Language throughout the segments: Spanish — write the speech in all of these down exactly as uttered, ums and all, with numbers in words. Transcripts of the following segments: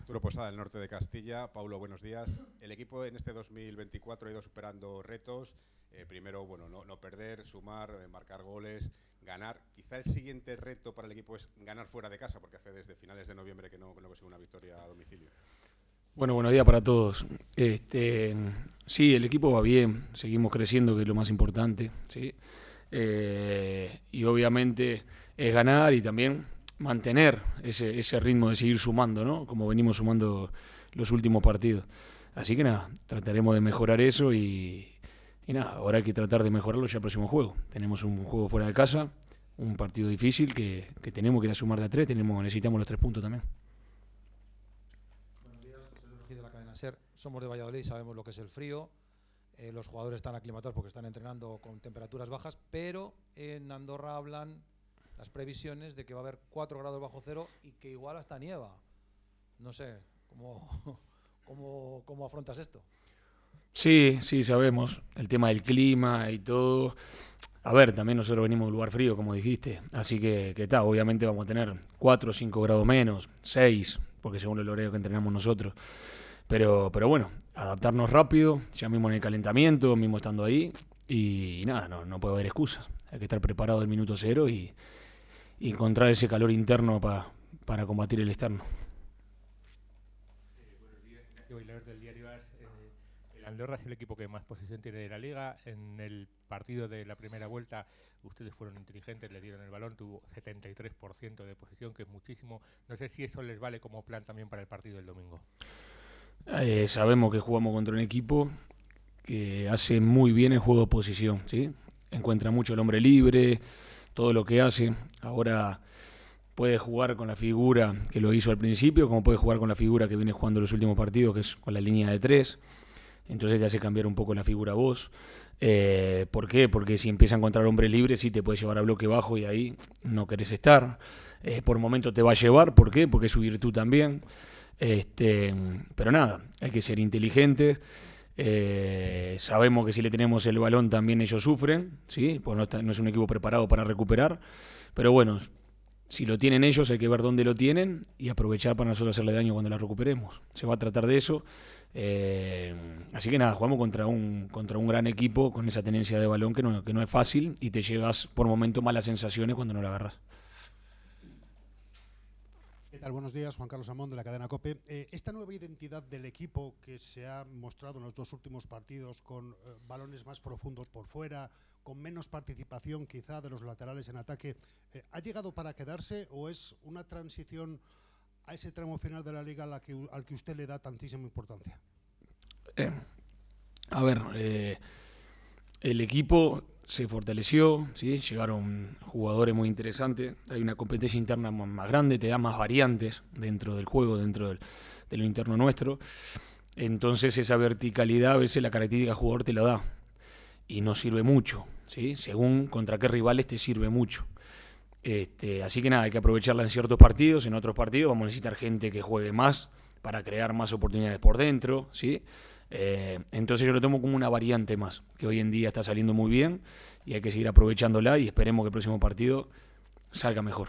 Arturo Posada, del norte de Castilla. Paulo, buenos días. El equipo en este dos mil veinticuatro ha ido superando retos. Eh, primero, bueno, no, no perder, sumar, eh, marcar goles, ganar. Quizá el siguiente reto para el equipo es ganar fuera de casa, porque hace desde finales de noviembre que no, que no consigue una victoria a domicilio. Bueno, buenos días para todos. Este, sí, el equipo va bien, seguimos creciendo, que es lo más importante, ¿sí? Eh, y obviamente es ganar y también mantener ese, ese ritmo de seguir sumando, ¿no? Como venimos sumando los últimos partidos. Así que nada, trataremos de mejorar eso y, y nada, ahora hay que tratar de mejorarlo ya el próximo juego. Tenemos un juego fuera de casa, un partido difícil que, que tenemos que ir a sumar de a tres, tenemos, necesitamos los tres puntos también. De la cadena SER. Somos de Valladolid, sabemos lo que es el frío, eh, los jugadores están aclimatados porque están entrenando con temperaturas bajas, pero en Andorra hablan las previsiones de que va a haber cuatro grados bajo cero y que igual hasta nieva. No sé, ¿cómo, cómo, cómo afrontas esto? Sí, sí, sabemos el tema del clima y todo. A ver, también nosotros venimos de un lugar frío, como dijiste, así que que está, obviamente vamos a tener cuatro o cinco grados menos, seis, porque según el horario que entrenamos nosotros. Pero, pero bueno, adaptarnos rápido, ya mismo en el calentamiento, mismo estando ahí, y nada, no, no puede haber excusas. Hay que estar preparado del minuto cero y, y encontrar ese calor interno pa, para combatir el externo. Eh, buenos días, Ignacio Bailar del diario AS. Eh, el Andorra es el equipo que más posesión tiene de la liga. En el partido de la primera vuelta ustedes fueron inteligentes, le dieron el balón, tuvo setenta y tres por ciento de posesión, que es muchísimo. No sé si eso les vale como plan también para el partido del domingo. Eh, sabemos que jugamos contra un equipo que hace muy bien el juego de posición, ¿sí? Encuentra mucho el hombre libre, todo lo que hace. Ahora puede jugar con la figura que lo hizo al principio, como puede jugar con la figura que viene jugando los últimos partidos, que es con la línea de tres. Entonces ya hace cambiar un poco la figura vos. Eh, ¿Por qué? Porque si empieza a encontrar hombres libres, sí te puede llevar a bloque bajo y ahí no querés estar. Eh, por momento te va a llevar, ¿por qué? Porque es su virtud también. Este, pero nada, hay que ser inteligentes. Eh, sabemos que si le tenemos el balón también ellos sufren, ¿sí? Pues no, está, no es un equipo preparado para recuperar. Pero bueno, si lo tienen ellos hay que ver dónde lo tienen y aprovechar para nosotros hacerle daño cuando la recuperemos. Se va a tratar de eso. Eh, así que nada, jugamos contra un, contra un gran equipo con esa tenencia de balón que no, que no es fácil y te llevas por momentos malas sensaciones cuando no la agarras. ¿Qué tal? Buenos días, Juan Carlos Amón de la cadena COPE. Eh, esta nueva identidad del equipo que se ha mostrado en los dos últimos partidos con eh, balones más profundos por fuera, con menos participación quizá de los laterales en ataque, eh, ¿ha llegado para quedarse o es una transición a ese tramo final de la liga a la que, al que usted le da tantísima importancia? Eh, a ver, eh, el equipo se fortaleció, ¿sí? Llegaron jugadores muy interesantes, hay una competencia interna más grande, te da más variantes dentro del juego, dentro del, de lo interno nuestro. Entonces esa verticalidad a veces la característica del jugador te la da y no sirve mucho, ¿sí? Según contra qué rivales te sirve mucho. Este, así que nada, hay que aprovecharla en ciertos partidos, en otros partidos vamos a necesitar gente que juegue más para crear más oportunidades por dentro, ¿sí? Eh, entonces yo lo tomo como una variante más, que hoy en día está saliendo muy bien y hay que seguir aprovechándola y esperemos que el próximo partido salga mejor.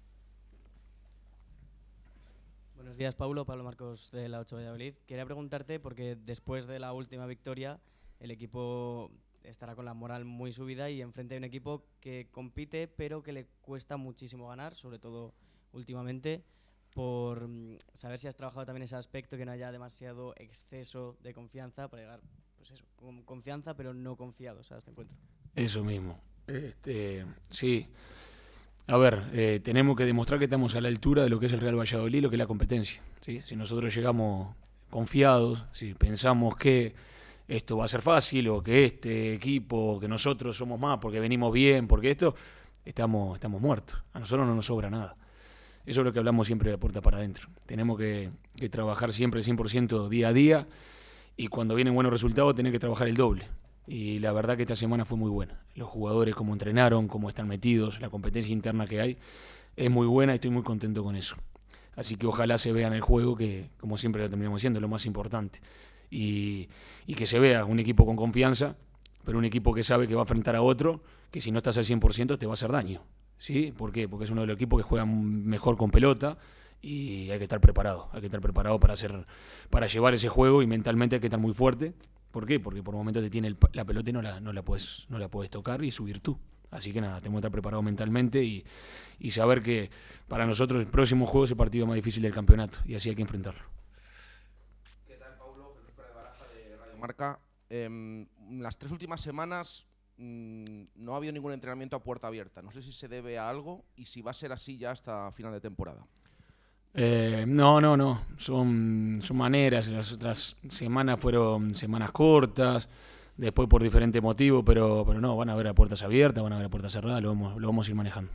Buenos días, Paulo. Pablo Marcos de la ocho Valladolid. Quería preguntarte, porque después de la última victoria, el equipo estará con la moral muy subida y enfrente hay un equipo que compite, pero que le cuesta muchísimo ganar, sobre todo últimamente, por saber si has trabajado también ese aspecto, que no haya demasiado exceso de confianza para llegar, pues eso, con confianza, pero no confiados a este encuentro. Eso mismo. Este, sí. A ver, eh, tenemos que demostrar que estamos a la altura de lo que es el Real Valladolid, lo que es la competencia, ¿sí? Si nosotros llegamos confiados, si pensamos que esto va a ser fácil o que este equipo, que nosotros somos más porque venimos bien, porque esto, estamos, estamos muertos. A nosotros no nos sobra nada. Eso es lo que hablamos siempre de puerta para adentro. Tenemos que, que trabajar siempre cien por ciento día a día y cuando vienen buenos resultados tenés que trabajar el doble. Y la verdad que esta semana fue muy buena. Los jugadores, cómo entrenaron, cómo están metidos, la competencia interna que hay, es muy buena y estoy muy contento con eso. Así que ojalá se vea en el juego, que como siempre lo terminamos diciendo, es lo más importante. Y, y que se vea un equipo con confianza, pero un equipo que sabe que va a enfrentar a otro, que si no estás al cien por ciento te va a hacer daño. ¿Sí? ¿Por qué? Porque es uno de los equipos que juegan mejor con pelota y hay que estar preparado, hay que estar preparado para hacer, para llevar ese juego y mentalmente hay que estar muy fuerte. ¿Por qué? Porque por momentos te tiene el, la pelota y no la, no la puedes, no la puedes tocar y subir tú. Así que nada, tenemos que estar preparados mentalmente y, y saber que para nosotros el próximo juego es el partido más difícil del campeonato y así hay que enfrentarlo. ¿Qué tal, Paulo? Jesús Pérez Baraja de Radio Marca. Eh, las tres últimas semanas mmm, no ha habido ningún entrenamiento a puerta abierta. No sé si se debe a algo y si va a ser así ya hasta final de temporada. Eh, no, no, no. Son, son maneras. Las otras semanas fueron semanas cortas, después por diferentes motivos, pero, pero no, van a haber a puertas abiertas, van a haber a puertas cerradas, lo vamos, lo vamos a ir manejando.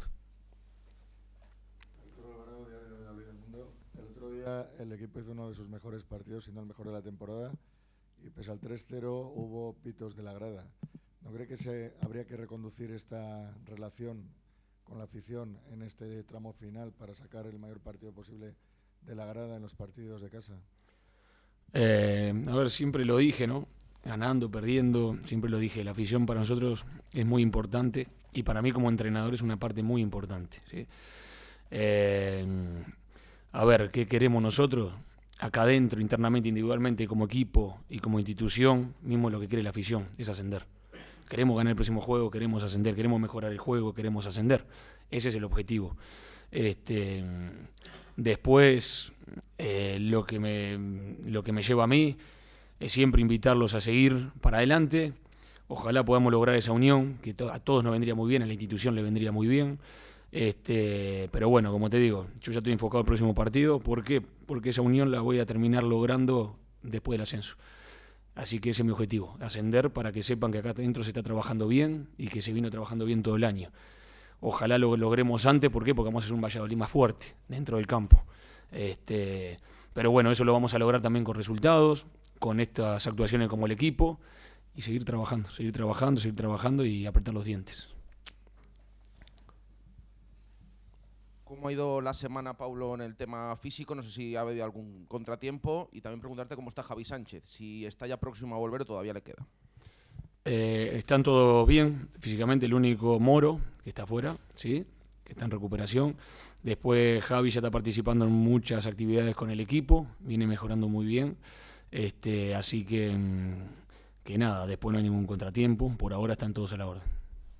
El otro día el equipo hizo uno de sus mejores partidos, si no el mejor de la temporada, y pese al tres cero hubo pitos de la grada. ¿No cree que se habría que reconducir esta relación con la afición en este tramo final para sacar el mayor partido posible de la grada en los partidos de casa? Eh, a ver, siempre lo dije, ¿no? Ganando, perdiendo, siempre lo dije, la afición para nosotros es muy importante y para mí como entrenador es una parte muy importante, ¿sí? Eh, a ver, ¿qué queremos nosotros? Acá adentro, internamente, individualmente, como equipo y como institución, mismo lo que quiere la afición, es ascender. Queremos ganar el próximo juego, queremos ascender, queremos mejorar el juego, queremos ascender. Ese es el objetivo. Este, después, eh, lo que me, lo que me lleva a mí es siempre invitarlos a seguir para adelante. Ojalá podamos lograr esa unión, que to- a todos nos vendría muy bien, a la institución le vendría muy bien. Este, pero bueno, como te digo, yo ya estoy enfocado al próximo partido. ¿Por qué? Porque esa unión la voy a terminar logrando después del ascenso. Así que ese es mi objetivo, ascender para que sepan que acá adentro se está trabajando bien y que se vino trabajando bien todo el año. Ojalá lo logremos antes, ¿por qué? Porque vamos a hacer un Valladolid más fuerte dentro del campo. Este, pero bueno, eso lo vamos a lograr también con resultados, con estas actuaciones como el equipo y seguir trabajando, seguir trabajando, seguir trabajando y apretar los dientes. ¿Cómo ha ido la semana, Paulo, en el tema físico? No sé si ha habido algún contratiempo y también preguntarte cómo está Javi Sánchez, si está ya próximo a volver o todavía le queda. Eh, están todos bien físicamente, el único Moro que está afuera, ¿sí? Que está en recuperación. Después Javi ya está participando en muchas actividades con el equipo, viene mejorando muy bien. Este, así que, que nada, después no hay ningún contratiempo, por ahora están todos a la orden.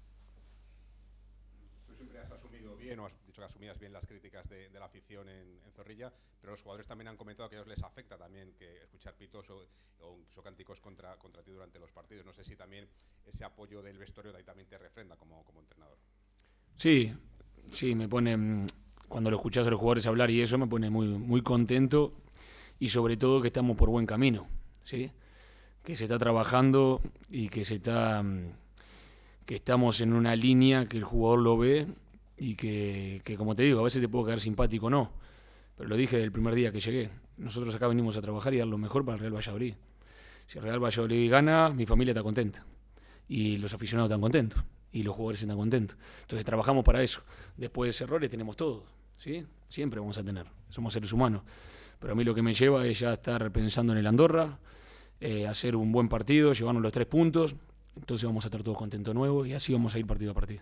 Tú siempre has asumido bien, o has dicho que asumías bien las críticas de, de la afición en, en Zorrilla, pero los jugadores también han comentado que a ellos les afecta también que escuchar pitos o, o incluso cánticos contra, contra ti durante los partidos. No sé si también ese apoyo del vestuario de ahí también te refrenda como, como entrenador. Sí, sí, me pone, cuando lo escuchás a los jugadores hablar y eso me pone muy, muy contento y sobre todo que estamos por buen camino, ¿sí? Que se está trabajando y que se está, que estamos en una línea que el jugador lo ve y que, que como te digo, a veces te puedo quedar simpático o no, pero lo dije desde el primer día que llegué. Nosotros acá venimos a trabajar y dar lo mejor para el Real Valladolid. Si el Real Valladolid gana, mi familia está contenta y los aficionados están contentos y los jugadores están contentos. Entonces trabajamos para eso. Después errores tenemos todos, ¿sí? Siempre vamos a tener, somos seres humanos. Pero a mí lo que me lleva es ya estar pensando en el Andorra, eh, hacer un buen partido, llevarnos los tres puntos, entonces vamos a estar todos contentos de nuevo y así vamos a ir partido a partido.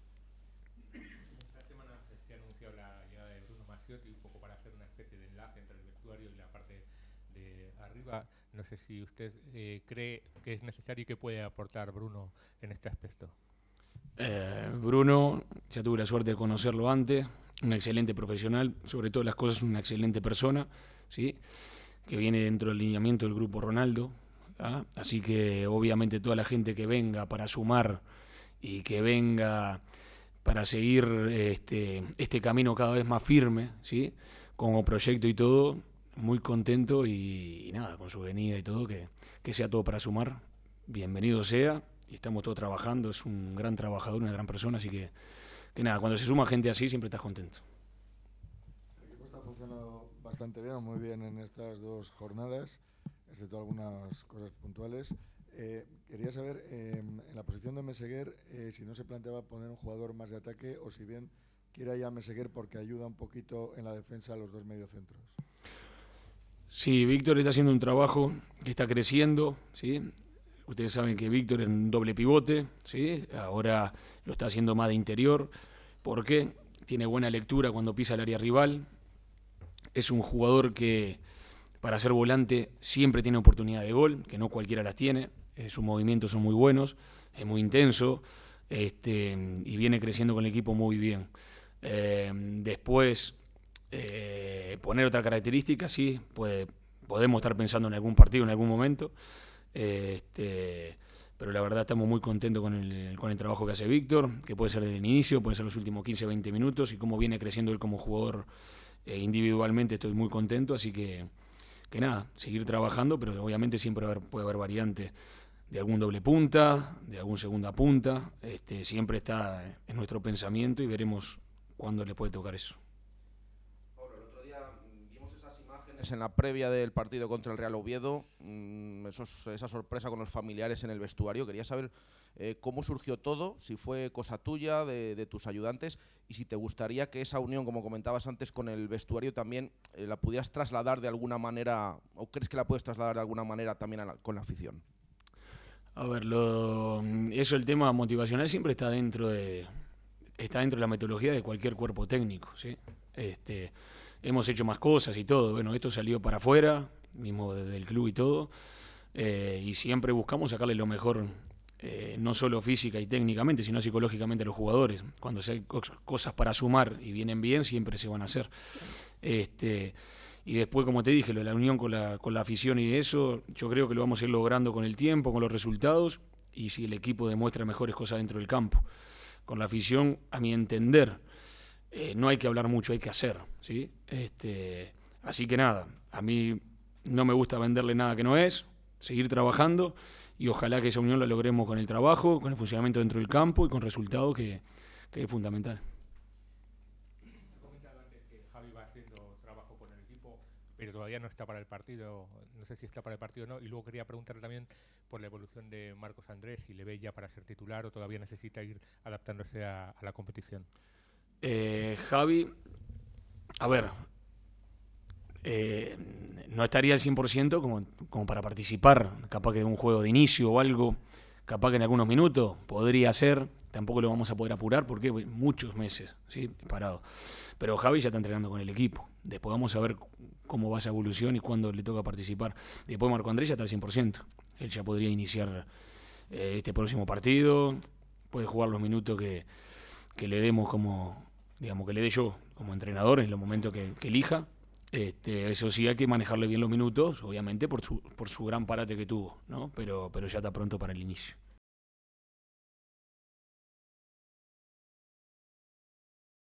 Esta semana se anunció la llegada de Bruno Mazziotti un poco para hacer una especie de enlace entre el vestuario y la parte de arriba. No sé si usted eh, cree que es necesario y que puede aportar Bruno en este aspecto. Eh, Bruno, ya tuve la suerte de conocerlo antes, un excelente profesional, sobre todas las cosas una excelente persona, ¿sí? Que viene dentro del lineamiento del grupo Ronaldo, ¿ah? Así que obviamente toda la gente que venga para sumar y que venga para seguir este, este camino cada vez más firme, ¿sí? Como proyecto y todo, muy contento y, y nada, con su venida y todo, que, que sea todo para sumar, bienvenido sea. Y estamos todos trabajando, es un gran trabajador, una gran persona, así que, que nada, cuando se suma gente así siempre estás contento. El equipo está funcionando bastante bien, muy bien en estas dos jornadas, excepto algunas cosas puntuales. Eh, quería saber, eh, en la posición de Meseguer, eh, si no se planteaba poner un jugador más de ataque o si bien quiera ya Meseguer porque ayuda un poquito en la defensa a los dos mediocentros. Sí, Víctor está haciendo un trabajo que está creciendo, ¿sí? Ustedes saben que Víctor es un doble pivote, ¿sí? Ahora lo está haciendo más de interior. ¿Por qué? Tiene buena lectura cuando pisa el área rival. es un jugador que para ser volante siempre tiene oportunidad de gol, que no cualquiera las tiene, eh, sus movimientos son muy buenos, es muy intenso, este, y viene creciendo con el equipo muy bien. Eh, después, eh, poner otra característica, sí, puede, podemos estar pensando en algún partido en algún momento, eh, este, pero la verdad estamos muy contentos con el, con el trabajo que hace Víctor, que puede ser desde el inicio, puede ser los últimos quince, veinte minutos, y cómo viene creciendo él como jugador eh, individualmente, estoy muy contento, así que, que nada, seguir trabajando, pero obviamente siempre haber, puede haber variantes de algún doble punta, de algún segunda punta, este, siempre está en nuestro pensamiento y veremos cuándo le puede tocar eso. Pablo, el otro día vimos esas imágenes en la previa del partido contra el Real Oviedo, mmm, esos, esa sorpresa con los familiares en el vestuario. Quería saber eh, cómo surgió todo, si fue cosa tuya, de, de tus ayudantes, y si te gustaría que esa unión, como comentabas antes, con el vestuario también eh, la pudieras trasladar de alguna manera, o crees que la puedes trasladar de alguna manera también a la, con la afición. A ver, lo, eso, el tema motivacional siempre está dentro de está dentro de la metodología de cualquier cuerpo técnico, ¿sí? Este, hemos hecho más cosas y todo, bueno, esto salió para afuera, mismo desde el club y todo, eh, y siempre buscamos sacarle lo mejor, eh, no solo física y técnicamente, sino psicológicamente a los jugadores. Cuando hay cosas para sumar y vienen bien, siempre se van a hacer. Este, Y después, como te dije, lo de la unión con la, con la afición y eso, yo creo que lo vamos a ir logrando con el tiempo, con los resultados, y si el equipo demuestra mejores cosas dentro del campo. Con la afición, a mi entender, eh, no hay que hablar mucho, hay que hacer, ¿sí? Este, así que nada, a mí no me gusta venderle nada que no es, seguir trabajando, y ojalá que esa unión la logremos con el trabajo, con el funcionamiento dentro del campo y con resultados, que, que es fundamental. Pero todavía no está para el partido, no sé si está para el partido o no, y luego quería preguntarle también por la evolución de Marcos Andrés, si le ve ya para ser titular o todavía necesita ir adaptándose a, a la competición. Eh, Javi, a ver, eh, no estaría al cien por ciento como, como para participar, capaz que de un juego de inicio o algo, capaz que en algunos minutos podría ser, tampoco lo vamos a poder apurar porque muchos meses, ¿sí? Parado. Pero Javi ya está entrenando con el equipo, después vamos a ver cómo va esa evolución y cuándo le toca participar. Después Marco Andrés ya está al cien por ciento. Él ya podría iniciar eh, este próximo partido, puede jugar los minutos que, que le demos como, digamos, que le dé yo como entrenador en los momentos que, que elija. Este, eso sí, hay que manejarle bien los minutos, obviamente, por su, por su gran parate que tuvo, ¿no? Pero, pero ya está pronto para el inicio.